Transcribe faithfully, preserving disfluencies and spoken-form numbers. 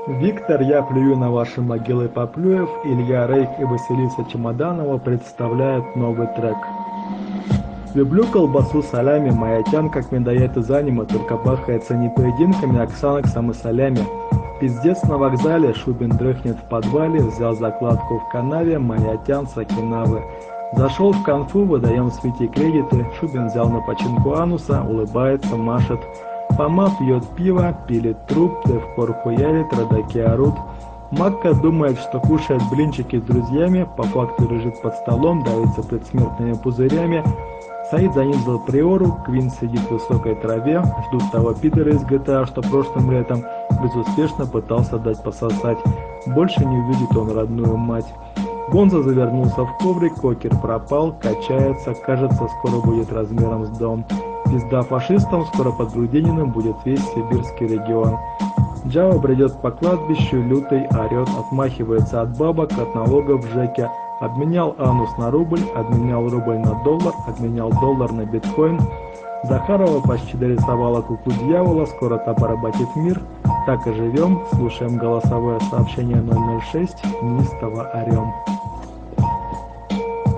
Виктор, я плюю на ваши могилы Поплюев, Илья Рейх и Василиса Чемоданова представляют новый трек. Люблю колбасу солями, моя тян как медоед из аниме, только бахается не поединками, а ксаноксом и солями. Пиздец на вокзале, Шубин дрыхнет в подвале, взял закладку в канаве, моя тян с Окинавы. Зашел в конфу, выдаем Свете кредиты, Шубин взял на починку ануса, улыбается, машет. Фома пьет пиво, пилит труп, Девкор хуярит, родаки орут. Макка думает, что кушает блинчики с друзьями, по факту лежит под столом, давится предсмертными пузырями. Саид занизил приору, Квин сидит в высокой траве, ждут того пидора из джи ти эй, что прошлым летом безуспешно пытался дать пососать. Больше не увидит он родную мать. Гонза завернулся в коврик, Кокер пропал, качается, кажется, скоро будет размером с дом. Пизда фашистам, скоро под Грудининым будет весь сибирский регион. Джава бредет по кладбищу, лютый орет, отмахивается от бабок, от налогов в ЖЭКе. Обменял анус на рубль, обменял рубль на доллар, обменял доллар на биткоин. Захарова почти дорисовала куклу дьявола, скоро та поработит мир. Так и живем, слушаем голосовое сообщение ноль ноль шесть, неистово орем.